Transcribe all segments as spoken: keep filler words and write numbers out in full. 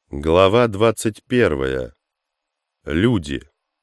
Глава двадцать первая. Люди.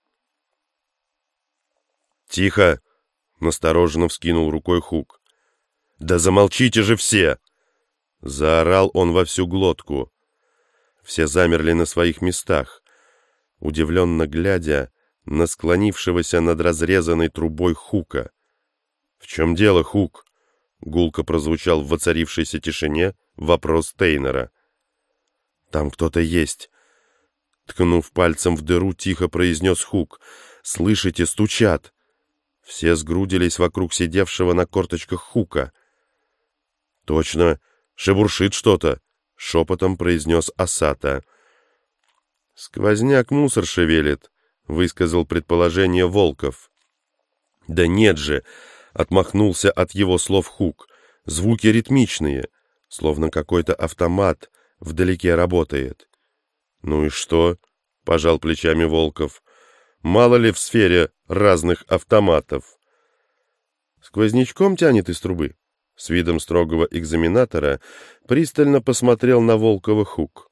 «Тихо!» — настороженно вскинул рукой Хук. «Да замолчите же все!» — заорал он во всю глотку. Все замерли на своих местах, удивленно глядя на склонившегося над разрезанной трубой Хука. «В чем дело, Хук?» — гулко прозвучал в воцарившейся тишине вопрос Тейнера. «Там кто-то есть!» Ткнув пальцем в дыру, тихо произнес Хук. «Слышите, стучат!» Все сгрудились вокруг сидевшего на корточках Хука. «Точно, шебуршит что-то!» — шепотом произнес Асата. «Сквозняк мусор шевелит», — высказал предположение Волков. «Да нет же!» — отмахнулся от его слов Хук. «Звуки ритмичные, словно какой-то автомат вдалеке работает». «Ну и что?» — пожал плечами Волков. «Мало ли в сфере разных автоматов». «Сквознячком тянет из трубы?» С видом строгого экзаменатора пристально посмотрел на Волкова Хук.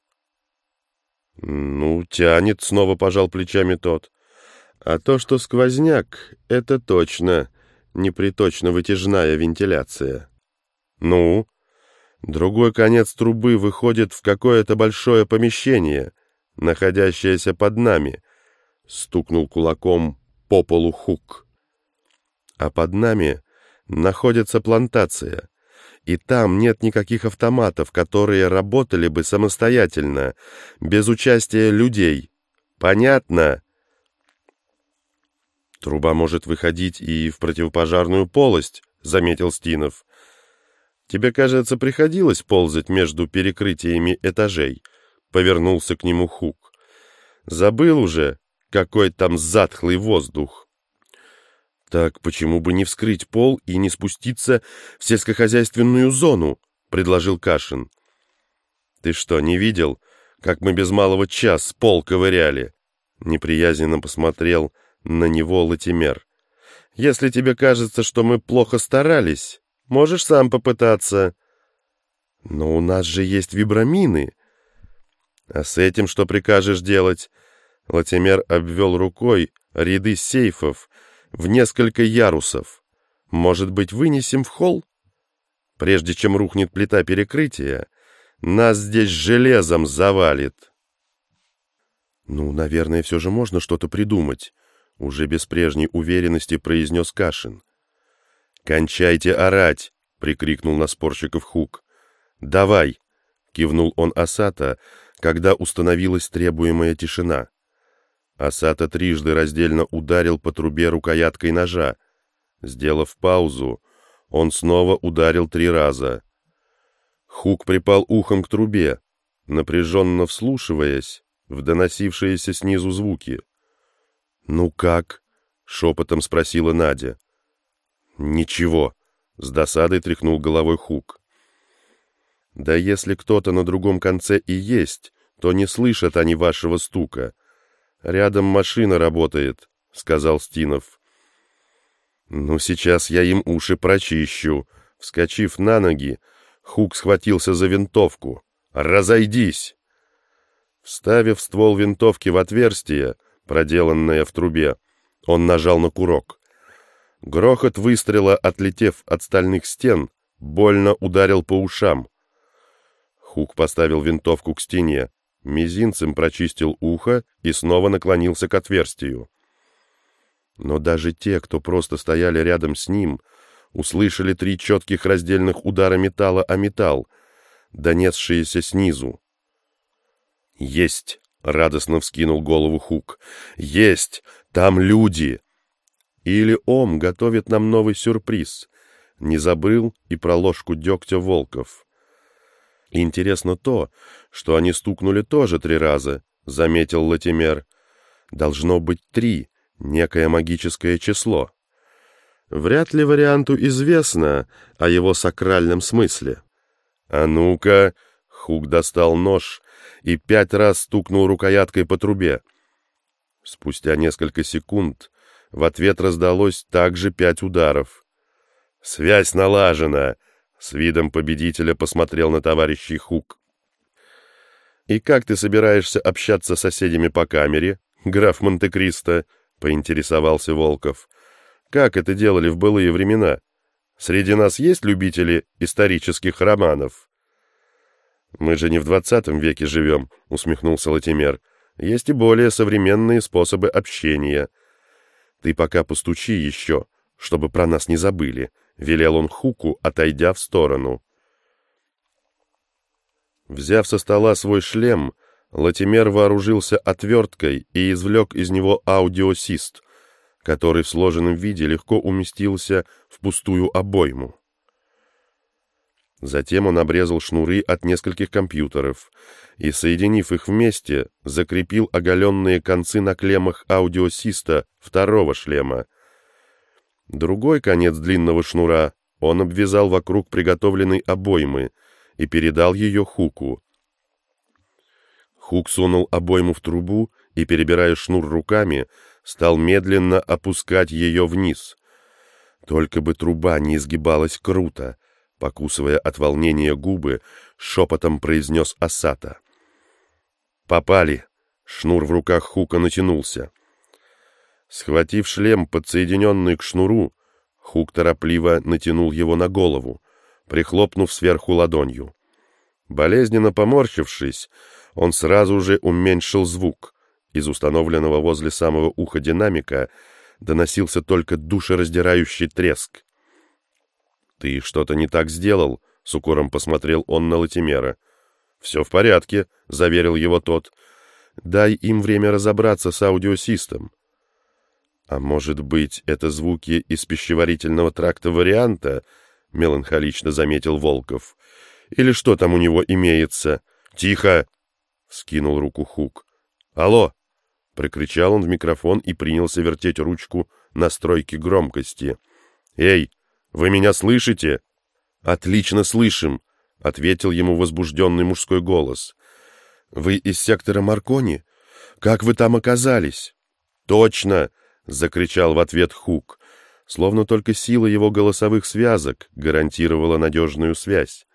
«Ну, тянет», — снова пожал плечами тот. «А то, что сквозняк, это точно неприточно-вытяжная вентиляция». «Ну?» Другой конец трубы выходит в какое-то большое помещение, находящееся под нами, — стукнул кулаком по полу Хук. А под нами находится плантация, и там нет никаких автоматов, которые работали бы самостоятельно, без участия людей. Понятно? Труба может выходить и в противопожарную полость, — заметил Стинов. «Тебе, кажется, приходилось ползать между перекрытиями этажей?» — повернулся к нему Хук. «Забыл уже, какой там затхлый воздух». «Так почему бы не вскрыть пол и не спуститься в сельскохозяйственную зону?» — предложил Кашин. «Ты что, не видел, как мы без малого час пол ковыряли?» Неприязненно посмотрел на него Латимер. «Если тебе кажется, что мы плохо старались, можешь сам попытаться». «Но у нас же есть вибрамины». «А с этим что прикажешь делать?» Латимер обвел рукой ряды сейфов в несколько ярусов. «Может быть, вынесем в холл? Прежде чем рухнет плита перекрытия, нас здесь железом завалит». «Ну, наверное, все же можно что-то придумать», — уже без прежней уверенности произнес Кашин. «Кончайте орать!» — прикрикнул на спорщиков Хук. «Давай!» — кивнул он Асата, когда установилась требуемая тишина. Асата трижды раздельно ударил по трубе рукояткой ножа. Сделав паузу, он снова ударил три раза. Хук припал ухом к трубе, напряженно вслушиваясь в доносившиеся снизу звуки. «Ну как?» — шепотом спросила Надя. «Ничего», — с досадой тряхнул головой Хук. «Да если кто-то на другом конце и есть, то не слышат они вашего стука. Рядом машина работает», — сказал Стинов. «Ну, сейчас я им уши прочищу». Вскочив на ноги, Хук схватился за винтовку. «Разойдись!» Вставив ствол винтовки в отверстие, проделанное в трубе, он нажал на курок. Грохот выстрела, отлетев от стальных стен, больно ударил по ушам. Хук поставил винтовку к стене, мизинцем прочистил ухо и снова наклонился к отверстию. Но даже те, кто просто стояли рядом с ним, услышали три четких раздельных удара металла о металл, донесшиеся снизу. «Есть!» — радостно вскинул голову Хук. «Есть! Там люди!» Или Ом готовит нам новый сюрприз. Не забыл и про ложку дегтя Волков. Интересно то, что они стукнули тоже три раза, заметил Латимер. Должно быть три, некое магическое число. Вряд ли варианту известно о его сакральном смысле. А ну-ка, Хук достал нож и пять раз стукнул рукояткой по трубе. Спустя несколько секунд в ответ раздалось также пять ударов. «Связь налажена!» — с видом победителя посмотрел на товарищей Хук. «И как ты собираешься общаться с соседями по камере, граф Монте-Кристо?» — поинтересовался Волков. «Как это делали в былые времена? Среди нас есть любители исторических романов?» «Мы же не в двадцатом веке живем», — усмехнулся Латимер. «Есть и более современные способы общения. Ты пока постучи еще, чтобы про нас не забыли», — велел он Хуку, отойдя в сторону. Взяв со стола свой шлем, Латимер вооружился отверткой и извлек из него аудиосист, который в сложенном виде легко уместился в пустую обойму. Затем он обрезал шнуры от нескольких компьютеров и, соединив их вместе, закрепил оголенные концы на клеммах аудиосиста второго шлема. Другой конец длинного шнура он обвязал вокруг приготовленной обоймы и передал ее Хуку. Хук сунул обойму в трубу и, перебирая шнур руками, стал медленно опускать ее вниз. Только бы труба не изгибалась круто, покусывая от волнения губы, шепотом произнес Асата. «Попали!» — шнур в руках Хука натянулся. Схватив шлем, подсоединенный к шнуру, Хук торопливо натянул его на голову, прихлопнув сверху ладонью. Болезненно поморщившись, он сразу же уменьшил звук. Из установленного возле самого уха динамика доносился только душераздирающий треск. «Ты что-то не так сделал?» — с укором посмотрел он на Латимера. «Все в порядке», — заверил его тот. «Дай им время разобраться с аудиосистом». «А может быть, это звуки из пищеварительного тракта варианта?» — меланхолично заметил Волков. «Или что там у него имеется?» «Тихо!» — вскинул руку Хук. «Алло!» — прокричал он в микрофон и принялся вертеть ручку настройки громкости. «Эй, вы меня слышите?» «Отлично слышим!» — ответил ему возбужденный мужской голос. «Вы из сектора Маркони? Как вы там оказались?» «Точно!» — закричал в ответ Хук, словно только сила его голосовых связок гарантировала надежную связь.